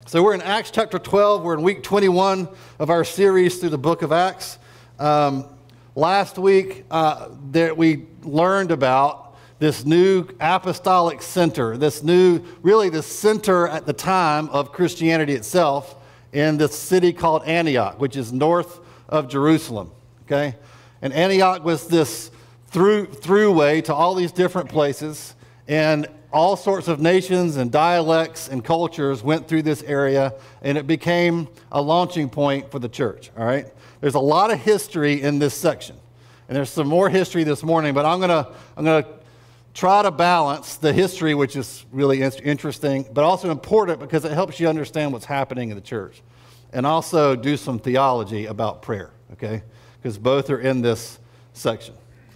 So we're in Acts chapter 12. We're in week 21 of our series through the book of Acts. Last week, we learned about this new apostolic center, the center at the time of Christianity itself in this city called Antioch, which is north of Jerusalem, okay? And Antioch was this throughway to all these different places, and all sorts of nations and dialects and cultures went through this area, and it became a launching point for the church, all right? There's a lot of history in this section, and there's some more history this morning, but I'm gonna try to balance the history, which is really interesting, but also important because it helps you understand what's happening in the church, and also do some theology about prayer, okay? Because both are in this section.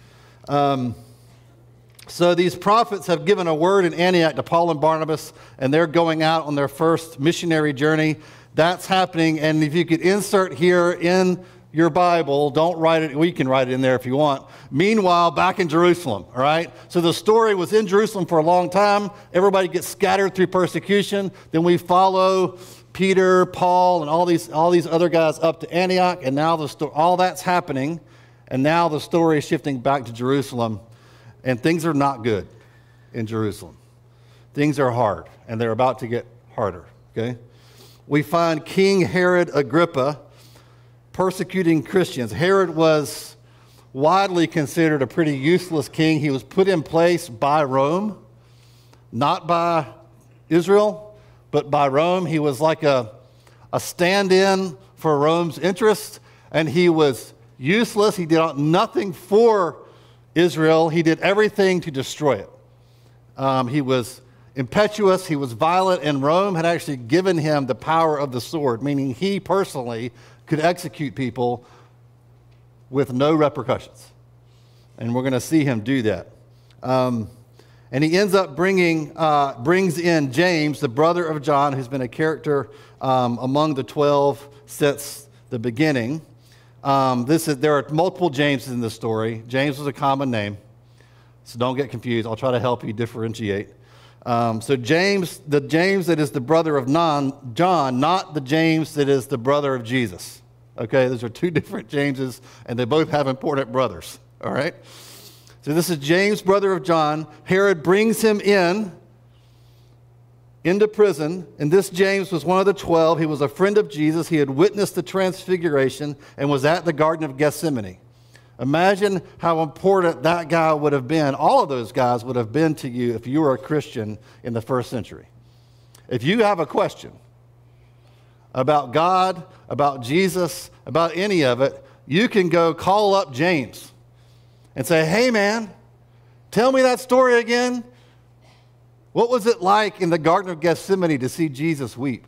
So these prophets have given a word in Antioch to Paul and Barnabas, and they're going out on their first missionary journey. That's happening, and if you could insert here in your Bible, don't write it, we can write it in there if you want. Meanwhile, back in Jerusalem, all right? So the story was in Jerusalem for a long time. Everybody gets scattered through persecution. Then we follow Peter, Paul, and all these other guys up to Antioch, and now all that's happening, and now the story is shifting back to Jerusalem. And things are not good in Jerusalem. Things are hard, and they're about to get harder, okay? We find King Herod Agrippa persecuting Christians. Herod was widely considered a pretty useless king. He was put in place by Rome, not by Israel, but by Rome. He was like a stand-in for Rome's interest, and he was useless. He did nothing for Israel. He did everything to destroy it. He was impetuous, he was violent, and Rome had actually given him the power of the sword, meaning he personally could execute people with no repercussions. And we're going to see him do that. And he ends up brings in James, the brother of John, who's been a character among the 12 since the beginning. There are multiple Jameses in this story. James was a common name, so don't get confused. I'll try to help you differentiate. So James, the James that is the brother of John, not the James that is the brother of Jesus. Okay, those are two different Jameses, and they both have important brothers. All right? So this is James, brother of John. Herod brings him into prison, and this James was one of the 12. He was a friend of Jesus. He had witnessed the transfiguration and was at the Garden of Gethsemane. Imagine how important that guy would have been, all of those guys would have been to you if you were a Christian in the first century. If you have a question about God, about Jesus, about any of it, you can go call up James and say, hey man, tell me that story again. What was it like in the Garden of Gethsemane to see Jesus weep?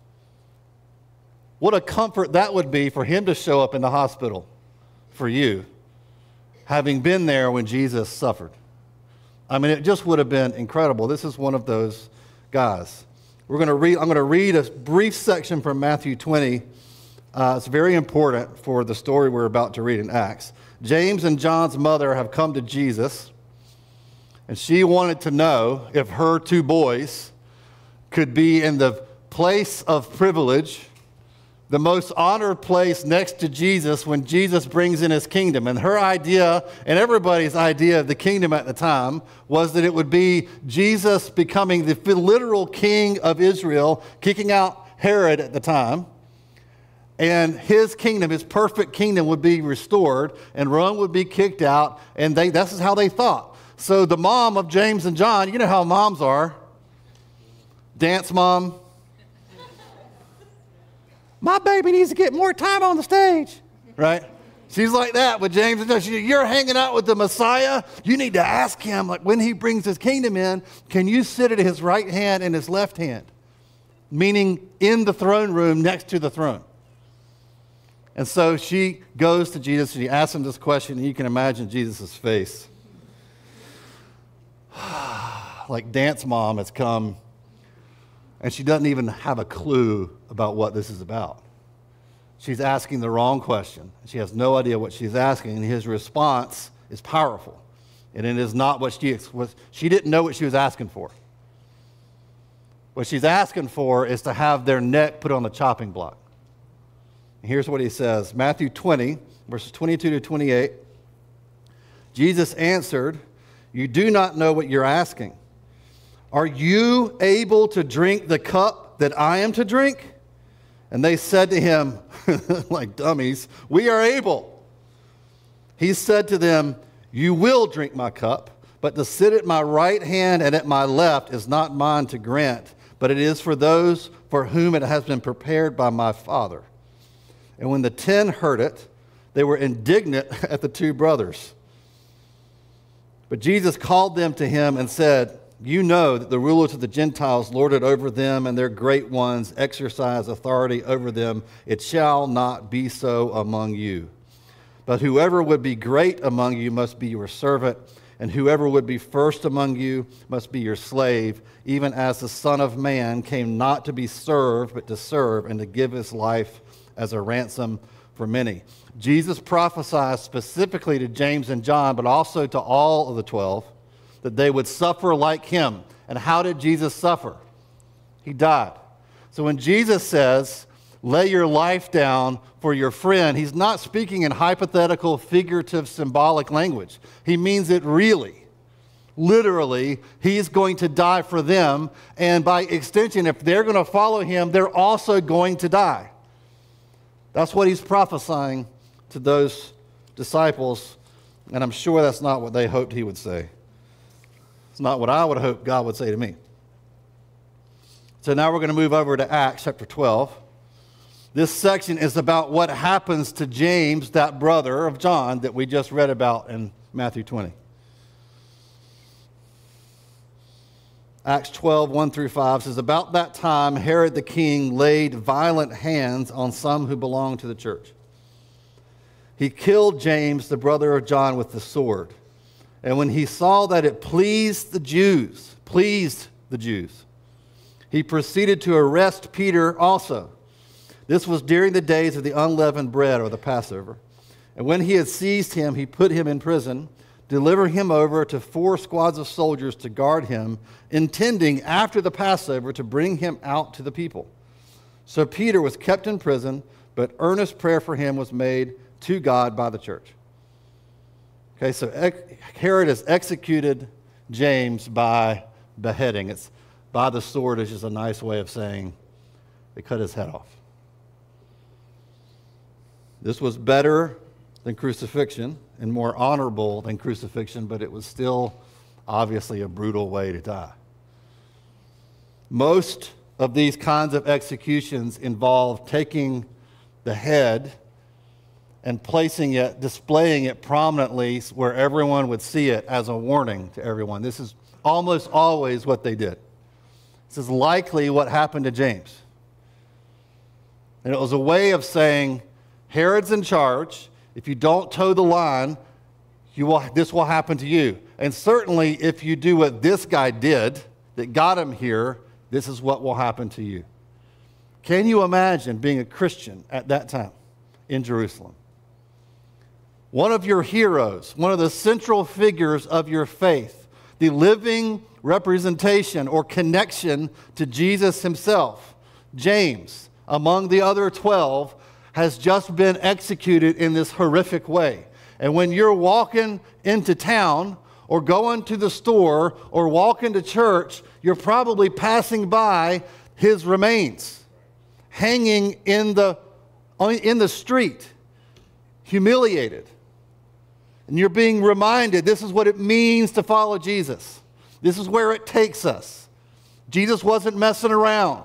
What a comfort that would be for him to show up in the hospital for you, having been there when Jesus suffered. I mean, it just would have been incredible. This is one of those guys. I'm going to read a brief section from Matthew 20. It's very important for the story we're about to read in Acts. James and John's mother have come to Jesus, and she wanted to know if her two boys could be in the place of privilege, the most honored place next to Jesus when Jesus brings in his kingdom. And her idea, and everybody's idea of the kingdom at the time, was that it would be Jesus becoming the literal king of Israel, kicking out Herod at the time. And his kingdom, his perfect kingdom, would be restored, and Rome would be kicked out, and this is how they thought. So the mom of James and John, you know how moms are. Dance mom. My baby needs to get more time on the stage, right? She's like that with James and John. You're hanging out with the Messiah. You need to ask him, like when he brings his kingdom in, can you sit at his right hand and his left hand? Meaning in the throne room next to the throne. And so she goes to Jesus and she asks him this question, and you can imagine Jesus' face. Like dance mom has come, and she doesn't even have a clue about what this is about. She's asking the wrong question. She has no idea what she's asking, and his response is powerful. And it is not what she didn't know what she was asking for. What she's asking for is to have their neck put on the chopping block. And here's what he says, Matthew 20, verses 22 to 28. Jesus answered, "You do not know what you're asking. Are you able to drink the cup that I am to drink?" And they said to him, like dummies, "We are able." He said to them, "You will drink my cup, but to sit at my right hand and at my left is not mine to grant, but it is for those for whom it has been prepared by my Father." And when the 10 heard it, they were indignant at the two brothers. But Jesus called them to him and said, "You know that the rulers of the Gentiles lord it over them, and their great ones exercise authority over them. It shall not be so among you. But whoever would be great among you must be your servant, and whoever would be first among you must be your slave, even as the Son of Man came not to be served, but to serve and to give his life as a ransom for many." Jesus prophesied specifically to James and John, but also to all of the 12, that they would suffer like him. And how did Jesus suffer? He died. So when Jesus says, "Lay your life down for your friend," he's not speaking in hypothetical, figurative, symbolic language. He means it really. Literally, he's going to die for them. And by extension, if they're going to follow him, they're also going to die. That's what he's prophesying to those disciples. And I'm sure that's not what they hoped he would say. It's not what I would hope God would say to me. So now we're going to move over to Acts chapter 12. This section is about what happens to James, that brother of John that we just read about in Matthew 20. Acts 12, 1 through 5 says, "About that time Herod the king laid violent hands on some who belonged to the church. He killed James, the brother of John, with the sword. And when he saw that it pleased the Jews, he proceeded to arrest Peter also. This was during the days of the unleavened bread, or the Passover. And when he had seized him, he put him in prison, delivered him over to 4 squads of soldiers to guard him, intending after the Passover to bring him out to the people. So Peter was kept in prison, but earnest prayer for him was made to God by the church." Okay, so Herod has executed James by beheading. It's by the sword is just a nice way of saying they cut his head off. This was better than crucifixion and more honorable than crucifixion, but it was still obviously a brutal way to die. Most of these kinds of executions involve taking the head and placing it, displaying it prominently where everyone would see it as a warning to everyone. This is almost always what they did. This is likely what happened to James. And it was a way of saying, Herod's in charge. If you don't toe the line, this will happen to you. And certainly if you do what this guy did that got him here, this is what will happen to you. Can you imagine being a Christian at that time in Jerusalem? One of your heroes, one of the central figures of your faith, the living representation or connection to Jesus himself, James, among the other 12, has just been executed in this horrific way. And when you're walking into town or going to the store or walking to church, you're probably passing by his remains, hanging in the street, humiliated. And you're being reminded this is what it means to follow Jesus. This is where it takes us. Jesus wasn't messing around.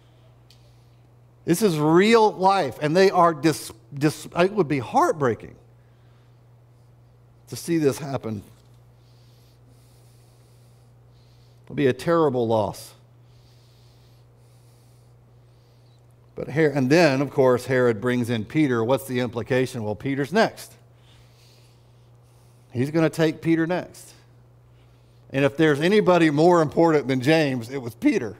This is real life, and they are it would be heartbreaking to see this happen. It would be a terrible loss. And then, of course, Herod brings in Peter. What's the implication? Well, Peter's next. He's going to take Peter next. And if there's anybody more important than James, it was Peter.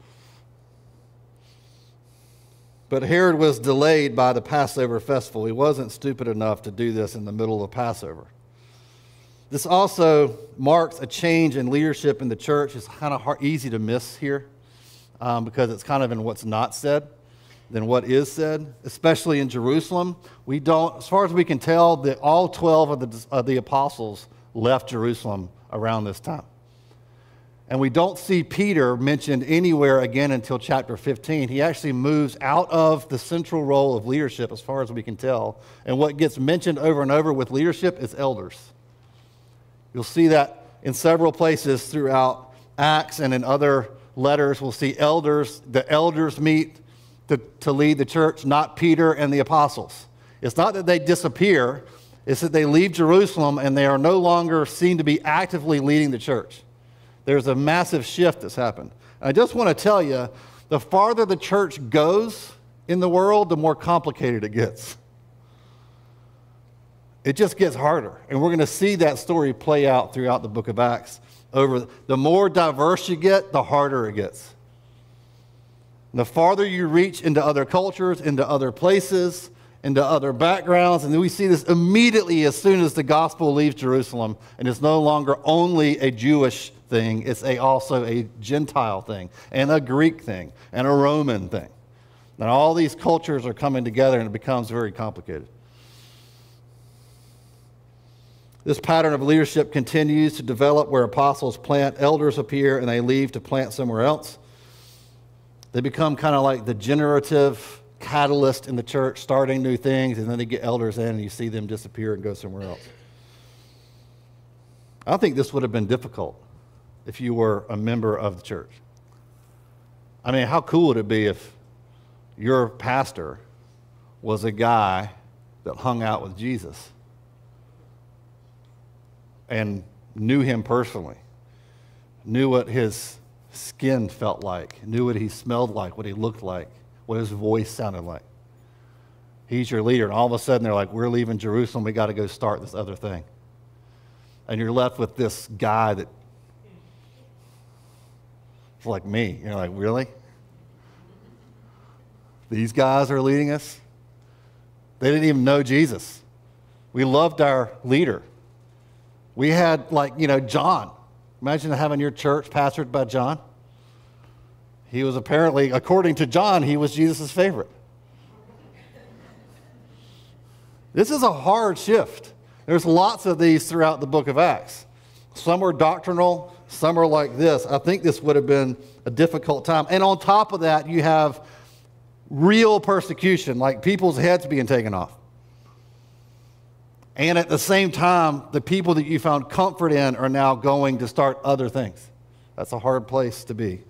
But Herod was delayed by the Passover festival. He wasn't stupid enough to do this in the middle of Passover. This also marks a change in leadership in the church. It's kind of easy to miss here. because it's kind of in what's not said than what is said, especially in Jerusalem. We don't, as far as we can tell, that all 12 of the apostles left Jerusalem around this time. And we don't see Peter mentioned anywhere again until chapter 15. He actually moves out of the central role of leadership as far as we can tell. And what gets mentioned over and over with leadership is elders. You'll see that in several places throughout Acts and in other letters. We'll see elders. The elders meet to lead the church, not Peter and the apostles. It's not that they disappear. It's that they leave Jerusalem and they are no longer seen to be actively leading the church. There's a massive shift that's happened. And I just want to tell you, the farther the church goes in the world, the more complicated it gets. It just gets harder. And we're going to see that story play out throughout the book of Acts. The more diverse you get, the harder it gets. The farther you reach into other cultures, into other places, into other backgrounds, and then we see this immediately as soon as the gospel leaves Jerusalem, and it's no longer only a Jewish thing, it's also a Gentile thing, and a Greek thing, and a Roman thing. And all these cultures are coming together, and it becomes very complicated. This pattern of leadership continues to develop where apostles plant, elders appear, and they leave to plant somewhere else. They become kind of like the generative catalyst in the church, starting new things, and then they get elders in, and you see them disappear and go somewhere else. I think this would have been difficult if you were a member of the church. I mean, how cool would it be if your pastor was a guy that hung out with Jesus and knew him personally, knew what his skin felt like, knew what he smelled like, what he looked like, what his voice sounded like. He's your leader, and all of a sudden they're like, we're leaving Jerusalem, we got to go start this other thing. And you're left with this guy that's like me. You're like, really? These guys are leading us? They didn't even know Jesus. We loved our leader. We had, John. Imagine having your church pastored by John. He was apparently, according to John, he was Jesus' favorite. This is a hard shift. There's lots of these throughout the book of Acts. Some are doctrinal, some are like this. I think this would have been a difficult time. And on top of that, you have real persecution, like people's heads being taken off. And at the same time, the people that you found comfort in are now going to start other things. That's a hard place to be.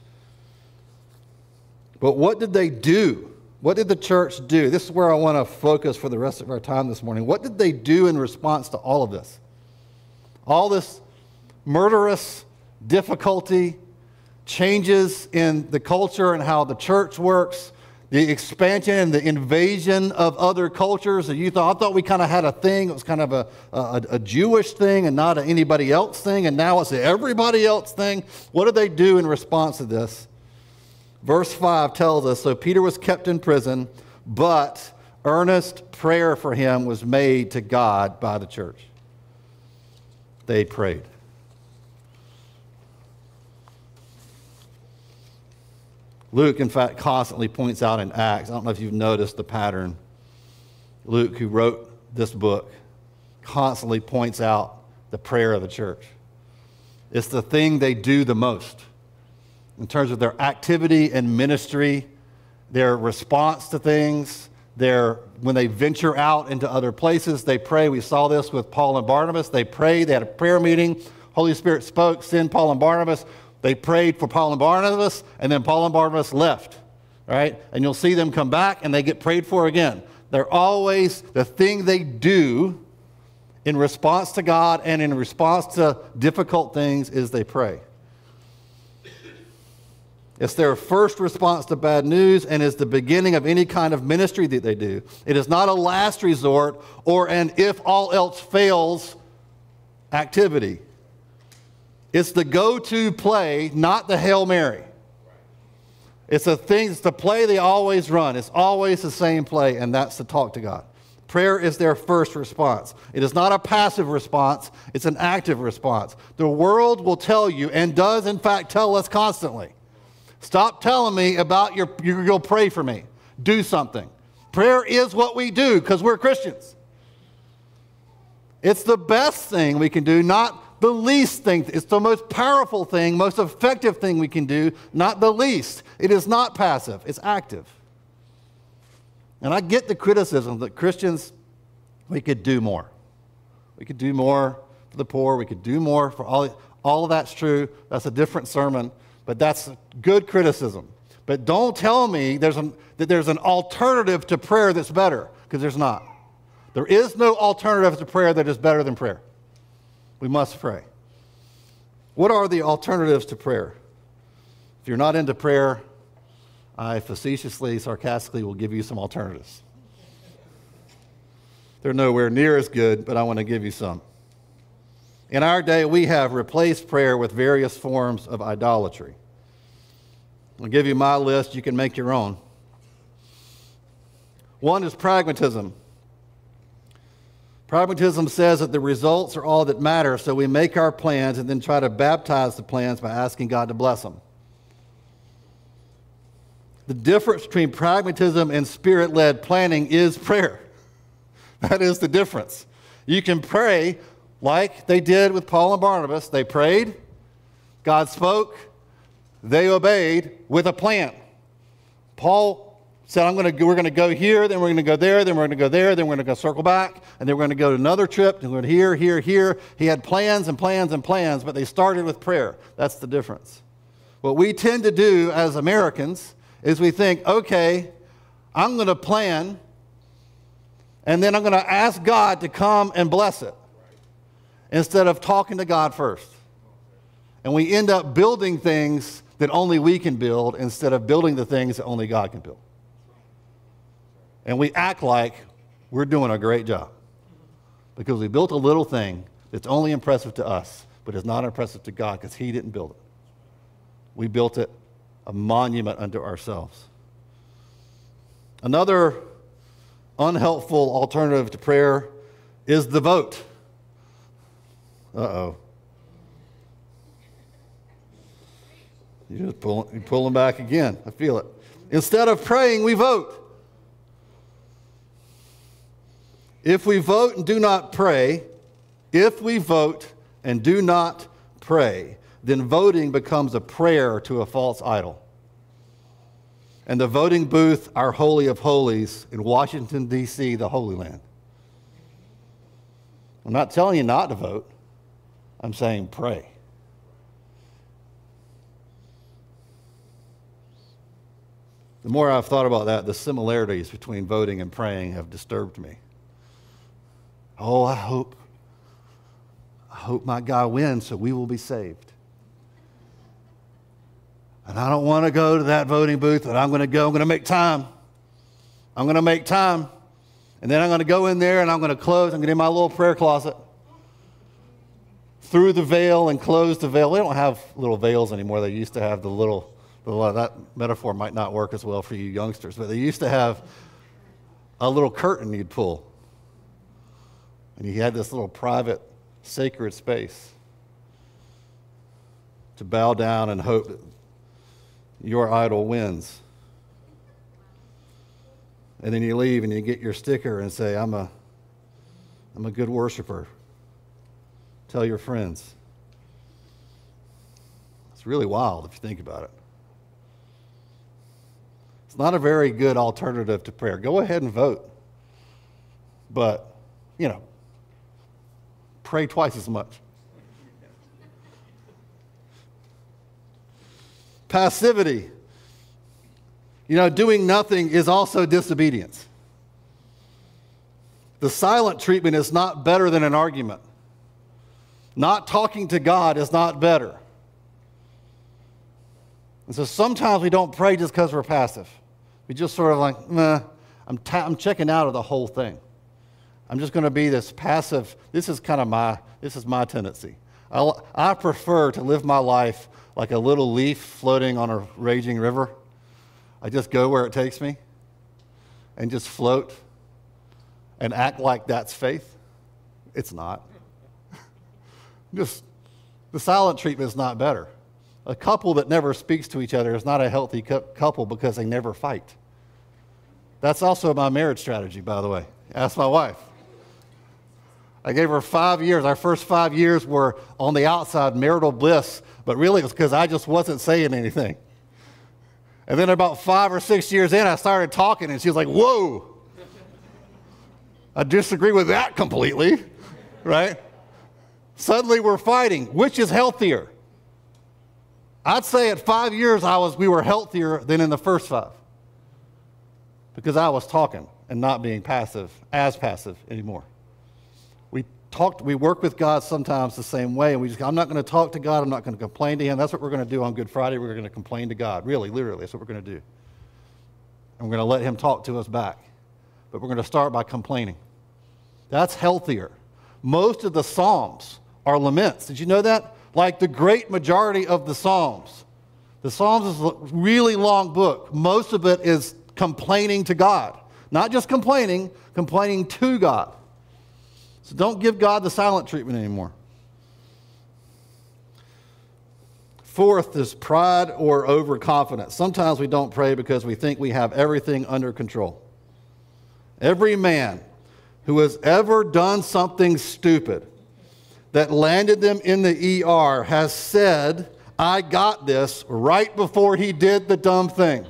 But what did they do? What did the church do? This is where I want to focus for the rest of our time this morning. What did they do in response to all of this? All this murderous difficulty, changes in the culture and how the church works, the expansion and the invasion of other cultures. And I thought we kind of had a thing. It was kind of a Jewish thing and not an anybody else thing. And now it's an everybody else thing. What did they do in response to this? Verse 5 tells us, so Peter was kept in prison, but earnest prayer for him was made to God by the church. They prayed. Luke, in fact, constantly points out in Acts, I don't know if you've noticed the pattern. Luke, who wrote this book, constantly points out the prayer of the church. It's the thing they do the most in terms of their activity and ministry, their response to things, when they venture out into other places, they pray. We saw this with Paul and Barnabas. They prayed. They had a prayer meeting. Holy Spirit spoke, send Paul and Barnabas. They prayed for Paul and Barnabas, and then Paul and Barnabas left, right? And you'll see them come back, and they get prayed for again. They're always, the thing they do in response to God and in response to difficult things is they pray. It's their first response to bad news and is the beginning of any kind of ministry that they do. It is not a last resort or an if all else fails activity. It's the go-to play, not the Hail Mary. It's the play they always run. It's always the same play, and that's to talk to God. Prayer is their first response. It is not a passive response. It's an active response. The world will tell you, and does in fact tell us constantly, Stop telling me about you'll pray for me. Do something. Prayer is what we do because we're Christians. It's the best thing we can do, not the least thing. It's the most powerful thing, most effective thing we can do, not the least. It is not passive, it's active. And I get the criticism that Christians, we could do more. We could do more for the poor. We could do more for all of that's true. That's a different sermon, but that's good criticism. But don't tell me that there's an alternative to prayer that's better, because there's not. There is no alternative to prayer that is better than prayer. We must pray. What are the alternatives to prayer? If you're not into prayer, I facetiously, sarcastically will give you some alternatives. They're nowhere near as good, but I want to give you some. In our day, we have replaced prayer with various forms of idolatry. I'll give you my list. You can make your own. One is pragmatism. Pragmatism says that the results are all that matter, so we make our plans and then try to baptize the plans by asking God to bless them. The difference between pragmatism and spirit-led planning is prayer. That is the difference. You can pray like they did with Paul and Barnabas. They prayed, God spoke, they obeyed with a plan. Paul said, we're going to go here, then we're going to go there, then we're going to go there, then we're going to go circle back, and then we're going to go to another trip, and we're going to here. He had plans and plans and plans, but they started with prayer. That's the difference. What we tend to do as Americans is we think, okay, I'm going to plan, and then I'm going to ask God to come and bless it, instead of talking to God first. And we end up building things that only we can build instead of building the things that only God can build. And we act like we're doing a great job because we built a little thing that's only impressive to us, but is not impressive to God because He didn't build it. We built it a monument unto ourselves. Another unhelpful alternative to prayer is the vote. Uh-oh. You're just pulling back again. I feel it. Instead of praying, we vote. If we vote and do not pray, then voting becomes a prayer to a false idol. And the voting booth, our Holy of Holies in Washington, D.C., the Holy Land. I'm not telling you not to vote. I'm saying pray. The more I've thought about that, the similarities between voting and praying have disturbed me. Oh, I hope my guy wins so we will be saved. And I don't want to go to that voting booth, but I'm going to make time. I'm going to make time. And then I'm going to go in there and I'm going to close. I'm going to do my little prayer closet. Through the veil and close the veil. We don't have little veils anymore. They used to have the little, that metaphor might not work as well for you youngsters, but they used to have a little curtain you'd pull. And you had this little private, sacred space to bow down and hope that your idol wins. And then you leave and you get your sticker and say, I'm a good worshiper. Tell your friends. It's really wild if you think about it. It's not a very good alternative to prayer. Go ahead and vote. But, pray twice as much. Passivity. Doing nothing is also disobedience. The silent treatment is not better than an argument. Not talking to God is not better. And so sometimes we don't pray just because we're passive. We just sort of like, nah, I'm checking out of the whole thing. I'm just going to be this passive. This is my tendency. I prefer to live my life like a little leaf floating on a raging river. I just go where it takes me and just float and act like that's faith. It's not. Just the silent treatment is not better. A couple that never speaks to each other is not a healthy couple because they never fight. That's also my marriage strategy, by the way. Ask my wife. I gave her 5 years. Our first 5 years were on the outside, marital bliss, but really it was because I just wasn't saying anything. And then about 5 or 6 years in, I started talking, and she was like, whoa. I disagree with that completely, right? Suddenly we're fighting. Which is healthier? I'd say at 5 years we were healthier than in the first 5 because I was talking and not being passive anymore. We work with God sometimes the same way, and I'm not going to talk to God. I'm not going to complain to him. That's what we're going to do on Good Friday. We're going to complain to God. Really, literally, that's what we're going to do. And we're going to let him talk to us back. But we're going to start by complaining. That's healthier. Most of the Psalms are laments. Did you know that? Like the great majority of the Psalms. The Psalms is a really long book. Most of it is complaining to God. Not just complaining to God. So don't give God the silent treatment anymore. Fourth is pride or overconfidence. Sometimes we don't pray because we think we have everything under control. Every man who has ever done something stupid that landed them in the ER has said, I got this, right before he did the dumb thing.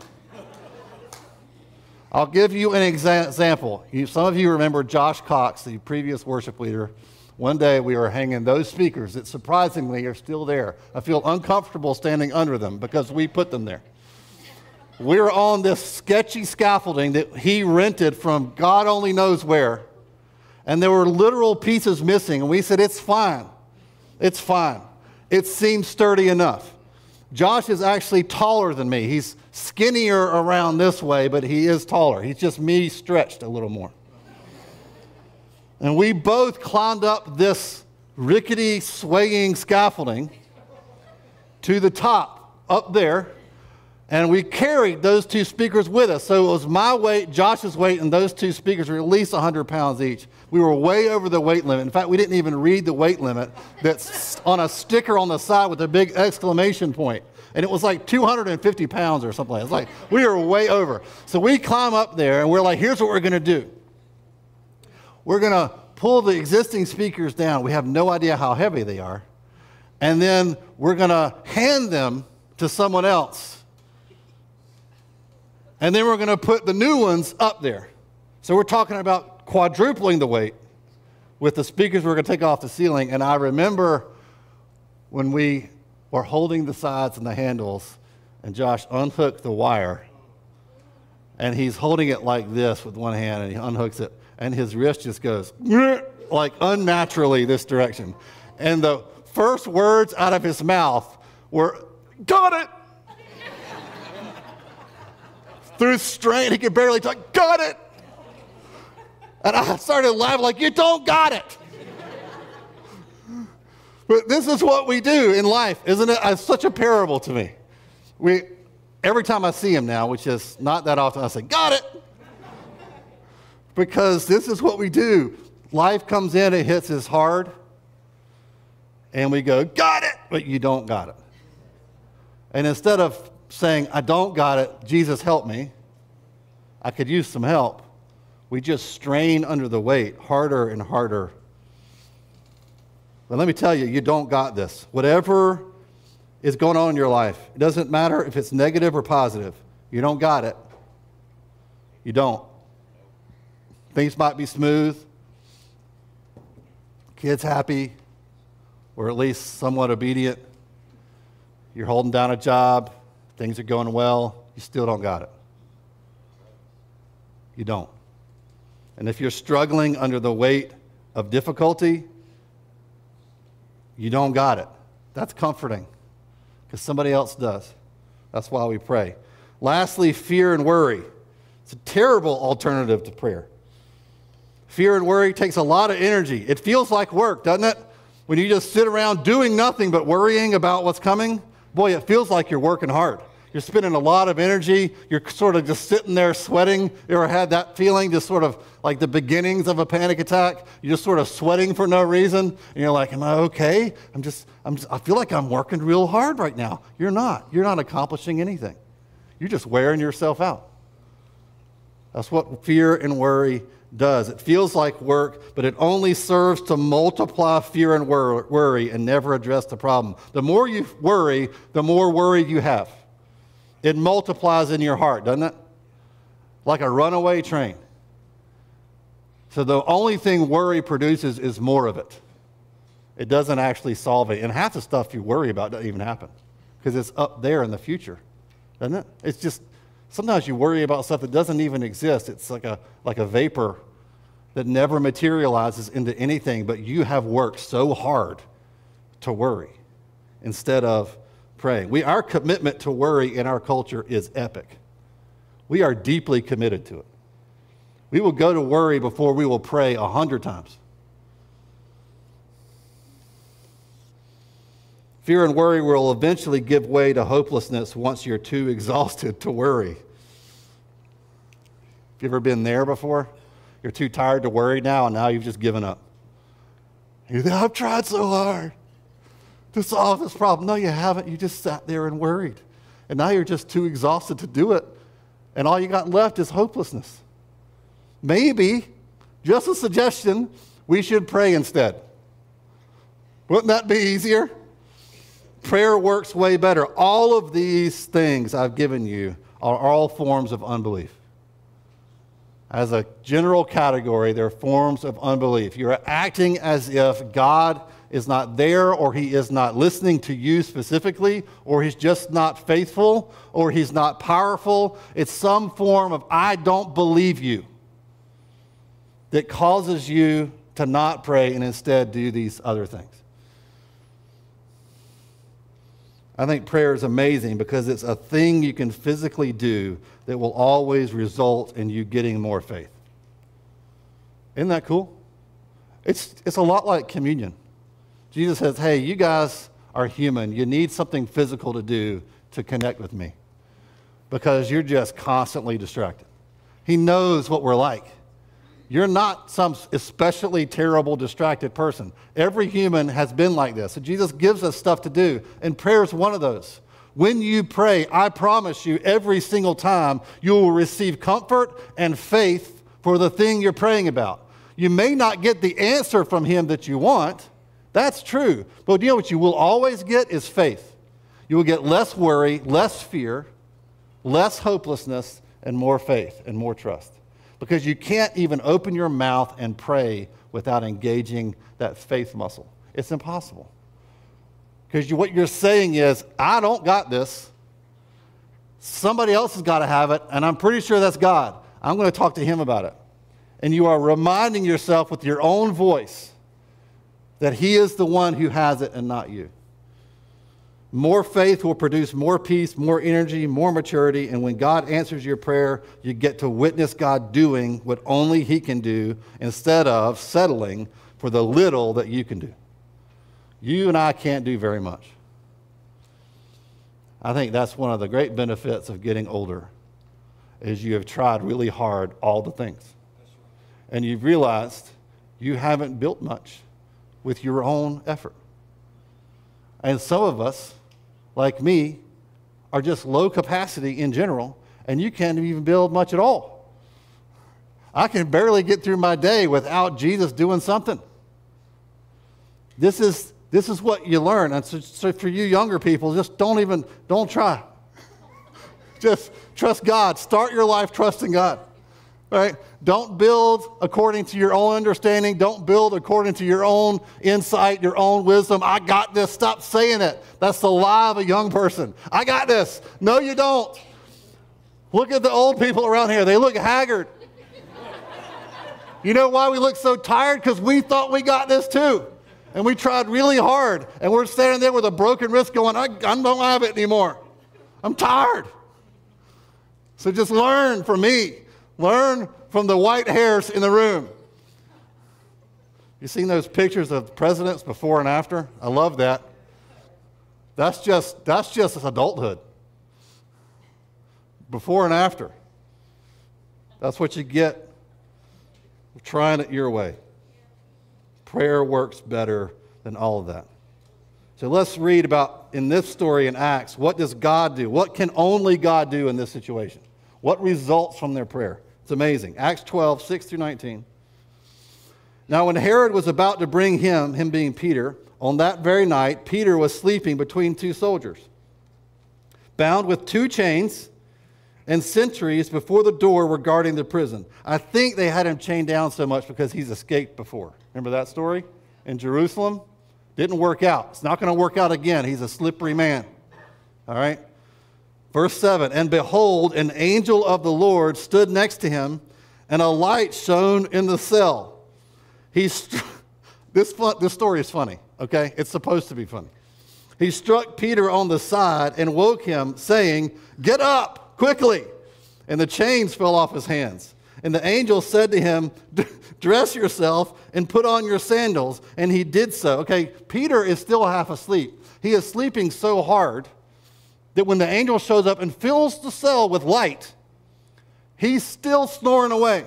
I'll give you an example. Some of you remember Josh Cox, the previous worship leader. One day we were hanging those speakers that surprisingly are still there. I feel uncomfortable standing under them because we put them there. We were on this sketchy scaffolding that he rented from God only knows where. And there were literal pieces missing. And we said, it's fine. It's fine. It seems sturdy enough. Josh is actually taller than me. He's skinnier around this way, but he is taller. He's just me stretched a little more. And we both climbed up this rickety, swaying scaffolding to the top, up there, and we carried those two speakers with us. So it was my weight, Josh's weight, and those two speakers were at least 100 pounds each. We were way over the weight limit. In fact, we didn't even read the weight limit that's on a sticker on the side with a big exclamation point. And it was like 250 pounds or something. It's like we were way over. So we climb up there, and we're like, here's what we're going to do. We're going to pull the existing speakers down. We have no idea how heavy they are. And then we're going to hand them to someone else. And then we're going to put the new ones up there. So we're talking about quadrupling the weight with the speakers we're going to take off the ceiling. And I remember when we were holding the sides and the handles, and Josh unhooked the wire, and he's holding it like this with one hand, and he unhooks it, and his wrist just goes like unnaturally this direction. And the first words out of his mouth were, got it! Through strain, he could barely talk, got it! And I started laughing like, you don't got it! But this is what we do in life, isn't it? It's such a parable to me. Every time I see him now, which is not that often, I say, got it! Because this is what we do. Life comes in, it hits us hard, and we go, got it! But you don't got it. And instead of saying, I don't got it, Jesus help me, I could use some help, we just strain under the weight harder and harder. But let me tell you, you don't got this. Whatever is going on in your life, it doesn't matter if it's negative or positive, you don't got it. You don't. Things might be smooth, kids happy, or at least somewhat obedient. You're holding down a job, things are going well, you still don't got it. You don't. And if you're struggling under the weight of difficulty, you don't got it. That's comforting because somebody else does. That's why we pray. Lastly, fear and worry. It's a terrible alternative to prayer. Fear and worry takes a lot of energy. It feels like work, doesn't it? When you just sit around doing nothing but worrying about what's coming, boy, it feels like you're working hard. You're spending a lot of energy. You're sort of just sitting there sweating. You ever had that feeling, just sort of like the beginnings of a panic attack? You're just sort of sweating for no reason. And you're like, am I okay? I feel like I'm working real hard right now. You're not. You're not accomplishing anything. You're just wearing yourself out. That's what fear and worry does. It feels like work, but it only serves to multiply fear and worry and never address the problem. The more you worry, the more worry you have. It multiplies in your heart, doesn't it? Like a runaway train. So the only thing worry produces is more of it. It doesn't actually solve it. And half the stuff you worry about doesn't even happen because it's up there in the future, doesn't it? It's just, sometimes you worry about stuff that doesn't even exist. It's like a vapor that never materializes into anything, but you have worked so hard to worry instead of praying. Our commitment to worry in our culture is epic. We are deeply committed to it. We will go to worry before we will pray 100 times. Fear and worry will eventually give way to hopelessness once you're too exhausted to worry. Have you ever been there before? You're too tired to worry now, and now you've just given up. You think, I've tried so hard to solve this problem. No, you haven't. You just sat there and worried. And now you're just too exhausted to do it. And all you got left is hopelessness. Maybe, just a suggestion, we should pray instead. Wouldn't that be easier? Prayer works way better. All of these things I've given you are all forms of unbelief. As a general category, they're forms of unbelief. You're acting as if God is not there, or he is not listening to you specifically, or he's just not faithful, or he's not powerful. It's some form of I don't believe you that causes you to not pray and instead do these other things. I think prayer is amazing because it's a thing you can physically do that will always result in you getting more faith. Isn't that cool? It's a lot like communion. Jesus says, hey, you guys are human. You need something physical to do to connect with me because you're just constantly distracted. He knows what we're like. You're not some especially terrible, distracted person. Every human has been like this. So Jesus gives us stuff to do, and prayer is one of those. When you pray, I promise you, every single time, you will receive comfort and faith for the thing you're praying about. You may not get the answer from him that you want. That's true. But you know what you will always get is faith. You will get less worry, less fear, less hopelessness, and more faith and more trust. Because you can't even open your mouth and pray without engaging that faith muscle. It's impossible. Because what you're saying is, I don't got this. Somebody else has got to have it, and I'm pretty sure that's God. I'm going to talk to him about it. And you are reminding yourself with your own voice that he is the one who has it and not you. More faith will produce more peace, more energy, more maturity, and when God answers your prayer, you get to witness God doing what only he can do instead of settling for the little that you can do. You and I can't do very much. I think that's one of the great benefits of getting older, is you have tried really hard all the things. And you've realized you haven't built much with your own effort. And some of us, like me, are just low capacity in general, and you can't even build much at all. I can barely get through my day without Jesus doing something. This is what you learn. And so for you younger people, just don't try. Just trust God. Start your life trusting God. Right? Don't build according to your own understanding. Don't build according to your own insight, your own wisdom. I got this. Stop saying it. That's the lie of a young person. I got this. No, you don't. Look at the old people around here. They look haggard. You know why we look so tired? Because we thought we got this too. And we tried really hard. And we're standing there with a broken wrist going, I don't have it anymore. I'm tired. So just learn from me. Learn from the white hairs in the room. You seen those pictures of presidents before and after? I love that. That's just adulthood. before and after. That's what you get for trying it your way. Prayer works better than all of that. So let's read about, in this story in Acts, what does God do? What can only God do in this situation? What results from their prayer? It's amazing. Acts 12, 6 through 19. Now when Herod was about to bring him being Peter, on that very night, Peter was sleeping between two soldiers, bound with two chains, and sentries before the door were guarding the prison. I think they had him chained down so much because he's escaped before. Remember that story? In Jerusalem? Didn't work out. It's not going to work out again. He's a slippery man. All right? Verse 7, and behold, an angel of the Lord stood next to him, and a light shone in the cell. This story is funny, okay? It's supposed to be funny. He struck Peter on the side and woke him, saying, "Get up, quickly!" And the chains fell off his hands. And the angel said to him, "Dress yourself and put on your sandals." And he did so. Okay, Peter is still half asleep. He is sleeping so hard that when the angel shows up and fills the cell with light, he's still snoring away.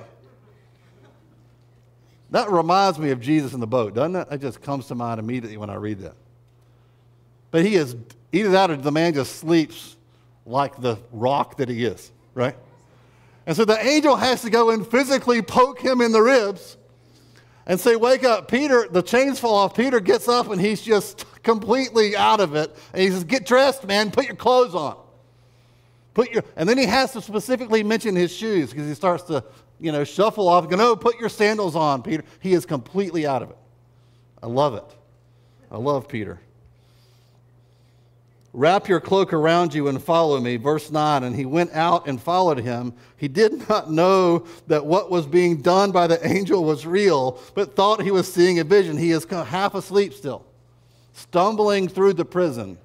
That reminds me of Jesus in the boat, doesn't it? It just comes to mind immediately when I read that. But he is, either that or the man just sleeps like the rock that he is, right? And so the angel has to go and physically poke him in the ribs and say, "Wake up." Peter, the chains fall off. Peter gets up and he's just completely out of it. And he says, "Get dressed, man. Put your clothes on." And then he has to specifically mention his shoes because he starts to, shuffle off and go, "No, put your sandals on, Peter." He is completely out of it. I love it. I love Peter. "Wrap your cloak around you and follow me." Verse 9, and he went out and followed him. He did not know that what was being done by the angel was real, but thought he was seeing a vision. He is half asleep still, stumbling through the prison.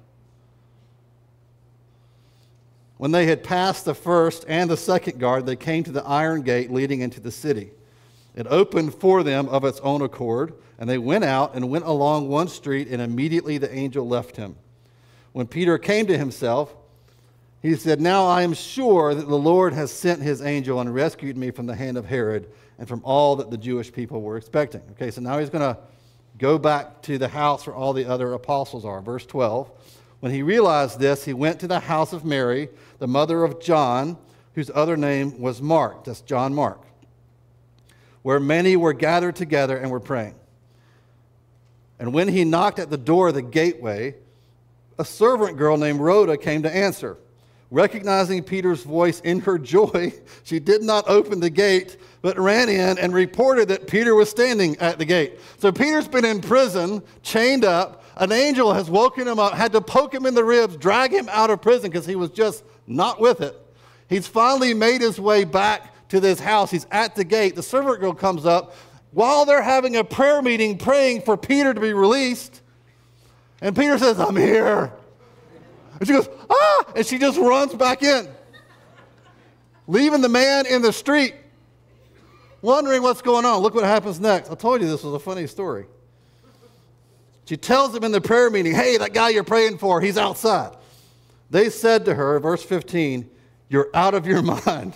When they had passed the first and the second guard, they came to the iron gate leading into the city. It opened for them of its own accord, and they went out and went along one street, and immediately the angel left him. When Peter came to himself, he said, "Now I am sure that the Lord has sent his angel and rescued me from the hand of Herod and from all that the Jewish people were expecting." Okay, so now he's going to go back to the house where all the other apostles are. Verse 12, when he realized this, he went to the house of Mary, the mother of John, whose other name was Mark. That's John Mark, where many were gathered together and were praying. And when he knocked at the door of the gateway, a servant girl named Rhoda came to answer. Recognizing Peter's voice in her joy, she did not open the gate, but ran in and reported that Peter was standing at the gate. So Peter's been in prison, chained up. An angel has woken him up, had to poke him in the ribs, drag him out of prison because he was just not with it. He's finally made his way back to this house. He's at the gate. The servant girl comes up while they're having a prayer meeting praying for Peter to be released. And Peter says, "I'm here." And she goes, "Ah!" And she just runs back in, leaving the man in the street, wondering what's going on. Look what happens next. I told you this was a funny story. She tells him in the prayer meeting, "Hey, that guy you're praying for, he's outside." They said to her, verse 15, "You're out of your mind."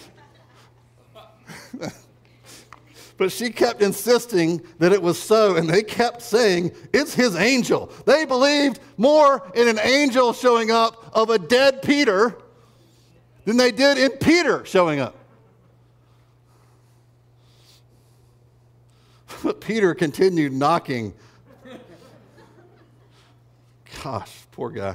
But she kept insisting that it was so, and they kept saying, "It's his angel." They believed more in an angel showing up of a dead Peter than they did in Peter showing up. But Peter continued knocking. Gosh, poor guy.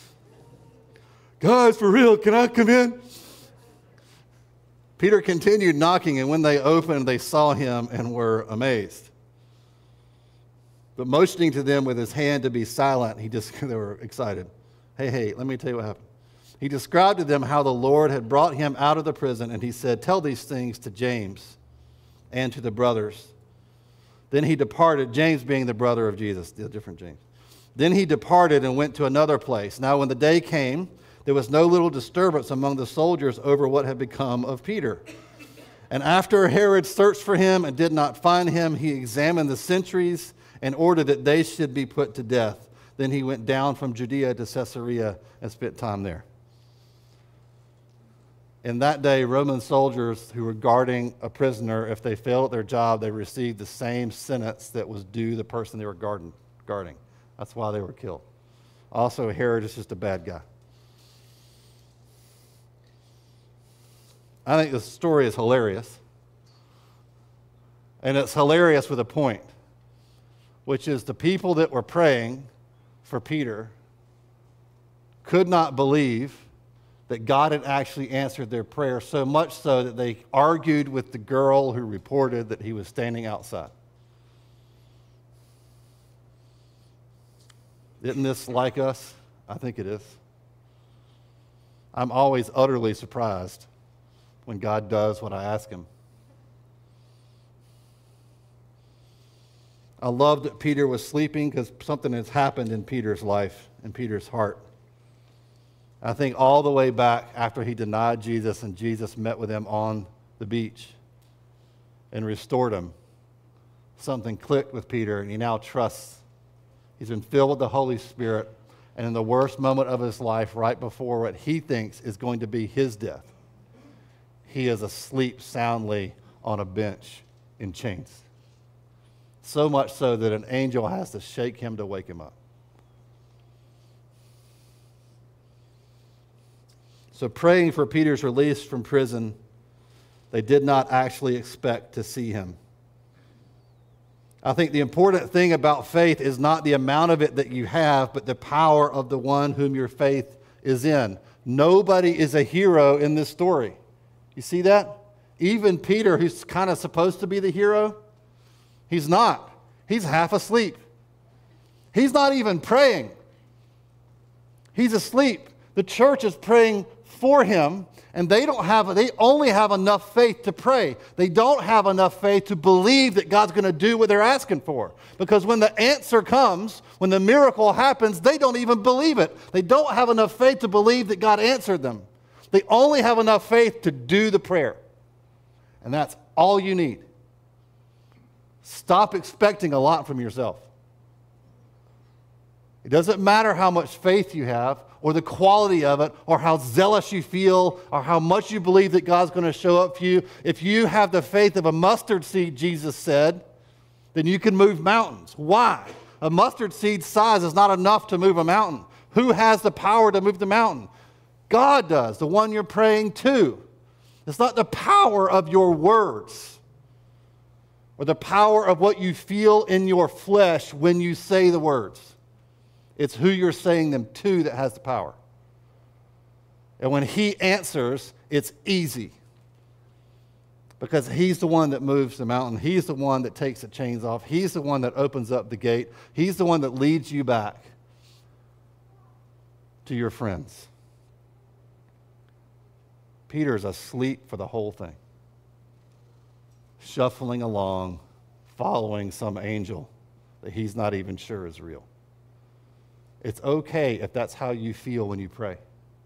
"Guys, for real, can I come in?" Peter continued knocking, and when they opened, they saw him and were amazed. But motioning to them with his hand to be silent, they were excited. Hey, let me tell you what happened. He described to them how the Lord had brought him out of the prison, and he said, "Tell these things to James and to the brothers." Then he departed, James being the brother of Jesus, the different James. Then he departed and went to another place. Now when the day came, there was no little disturbance among the soldiers over what had become of Peter. And after Herod searched for him and did not find him, he examined the sentries and ordered that they should be put to death. Then he went down from Judea to Caesarea and spent time there. In that day, Roman soldiers who were guarding a prisoner, if they failed at their job, they received the same sentence that was due the person they were guarding. That's why they were killed. Also, Herod is just a bad guy. I think this story is hilarious. And it's hilarious with a point, which is the people that were praying for Peter could not believe that God had actually answered their prayer, so much so that they argued with the girl who reported that he was standing outside. Isn't this like us? I think it is. I'm always utterly surprised when God does what I ask him. I love that Peter was sleeping because something has happened in Peter's life, in Peter's heart. I think all the way back after he denied Jesus and Jesus met with him on the beach and restored him, something clicked with Peter and he now trusts. He's been filled with the Holy Spirit, and in the worst moment of his life, right before what he thinks is going to be his death, he is asleep soundly on a bench in chains. So much so that an angel has to shake him to wake him up. So praying for Peter's release from prison, they did not actually expect to see him. I think the important thing about faith is not the amount of it that you have, but the power of the one whom your faith is in. Nobody is a hero in this story. You see that? Even Peter, who's kind of supposed to be the hero, he's not. He's half asleep. He's not even praying. He's asleep. The church is praying for him, and they only have enough faith to pray. They don't have enough faith to believe that God's going to do what they're asking for. Because when the answer comes, when the miracle happens, they don't even believe it. They don't have enough faith to believe that God answered them. They only have enough faith to do the prayer. And that's all you need. Stop expecting a lot from yourself. It doesn't matter how much faith you have, or the quality of it, or how zealous you feel, or how much you believe that God's going to show up for you. If you have the faith of a mustard seed, Jesus said, then you can move mountains. Why? A mustard seed size is not enough to move a mountain. Who has the power to move the mountain? God does, the one you're praying to. It's not the power of your words or the power of what you feel in your flesh when you say the words. It's who you're saying them to that has the power. And when he answers, it's easy. Because he's the one that moves the mountain. He's the one that takes the chains off. He's the one that opens up the gate. He's the one that leads you back to your friends. Peter's asleep for the whole thing, shuffling along, following some angel that he's not even sure is real. It's okay if that's how you feel when you pray.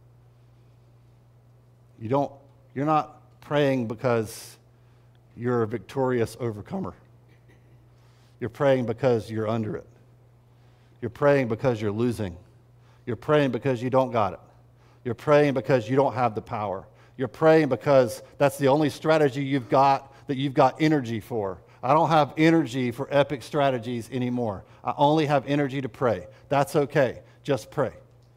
You're not praying because you're a victorious overcomer. You're praying because you're under it. You're praying because you're losing. You're praying because you don't got it. You're praying because you don't have the power. You're praying because that's the only strategy you've got that you've got energy for. I don't have energy for epic strategies anymore. I only have energy to pray. That's okay. Just pray.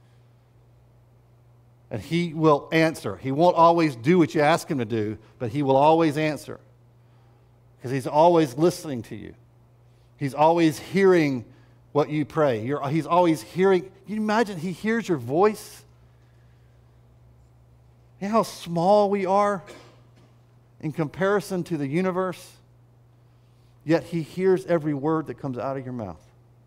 And he will answer. He won't always do what you ask him to do, but he will always answer. Because he's always listening to you. He's always hearing what you pray. He's always hearing. Can you imagine he hears your voice? You know how small we are in comparison to the universe? Yet he hears every word that comes out of your mouth.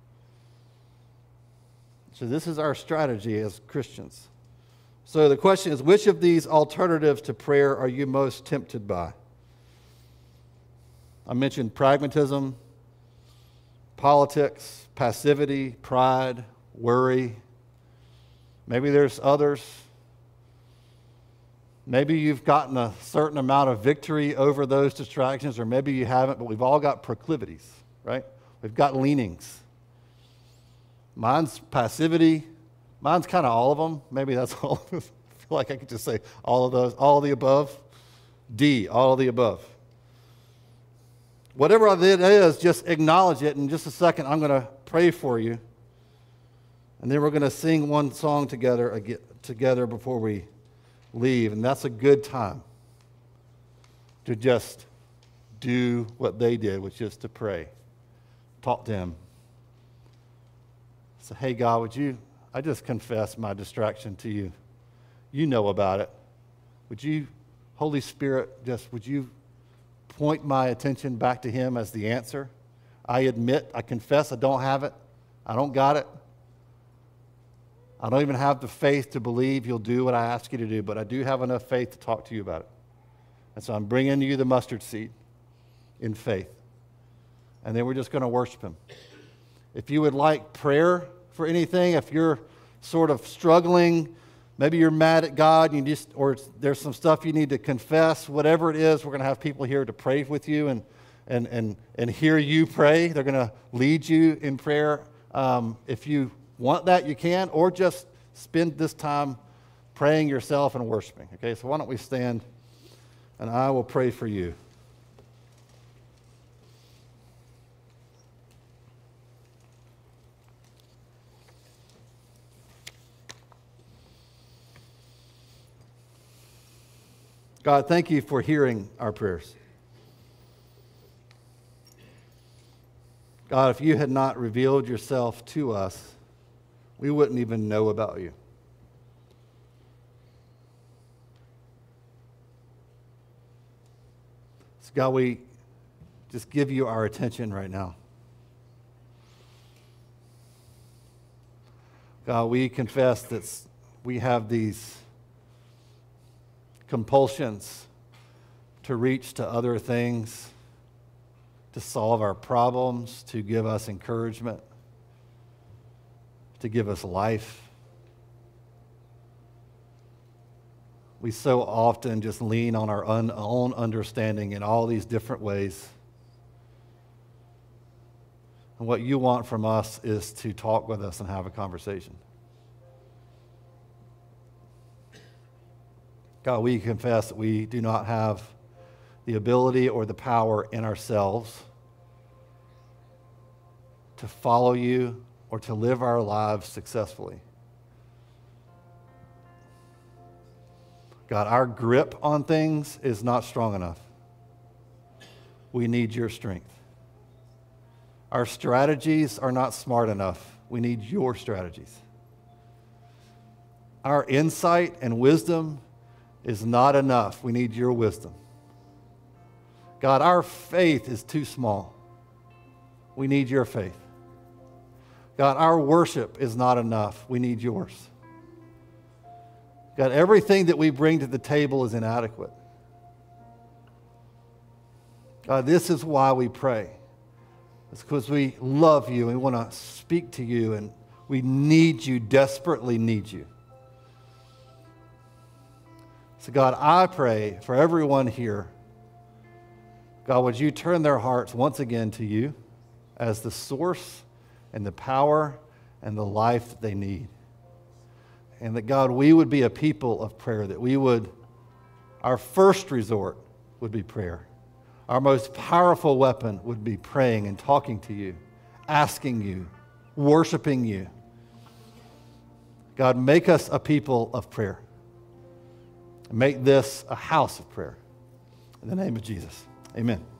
So this is our strategy as Christians. So the question is, which of these alternatives to prayer are you most tempted by? I mentioned pragmatism, politics, passivity, pride, worry. Maybe there's others. Maybe you've gotten a certain amount of victory over those distractions, or maybe you haven't, but we've all got proclivities, right? We've got leanings. Mine's passivity. Mine's kind of all of them. Maybe that's all of us. like I could just say all of those, all of the above. D, all of the above. Whatever it is, just acknowledge it. In just a second, I'm going to pray for you. And then we're going to sing one song together before we leave. And that's a good time to just do what they did, which is to pray. Talk to him. Say, hey, God, I just confess my distraction to you. You know about it. Would you, Holy Spirit, would you point my attention back to him as the answer? I confess I don't have it. I don't got it. I don't even have the faith to believe you'll do what I ask you to do, but I do have enough faith to talk to you about it. And so I'm bringing you the mustard seed in faith. And then we're just going to worship him. If you would like prayer for anything, if you're sort of struggling, maybe you're mad at God, or there's some stuff you need to confess, whatever it is, we're going to have people here to pray with you and hear you pray. They're going to lead you in prayer. If you want that, you can, or just spend this time praying yourself and worshiping. Okay, so why don't we stand and I will pray for you. God, thank you for hearing our prayers. God, if you had not revealed yourself to us, we wouldn't even know about you. So God, we just give you our attention right now. God, we confess that we have these compulsions to reach to other things, to solve our problems, to give us encouragement, to give us life. We so often just lean on our own understanding in all these different ways. And what you want from us is to talk with us and have a conversation. God, we confess that we do not have the ability or the power in ourselves to follow you or to live our lives successfully. God, our grip on things is not strong enough. We need your strength. Our strategies are not smart enough. We need your strategies. Our insight and wisdom is not enough. We need your wisdom. God, our faith is too small. We need your faith. God, our worship is not enough. We need yours. God, everything that we bring to the table is inadequate. God, this is why we pray. It's because we love you and we want to speak to you, and we need you, desperately need you. So God, I pray for everyone here. God, would you turn their hearts once again to you as the source and the power and the life that they need. And that, God, we would be a people of prayer, that our first resort would be prayer. Our most powerful weapon would be praying and talking to you, asking you, worshiping you. God, make us a people of prayer. Make this a house of prayer. In the name of Jesus, amen.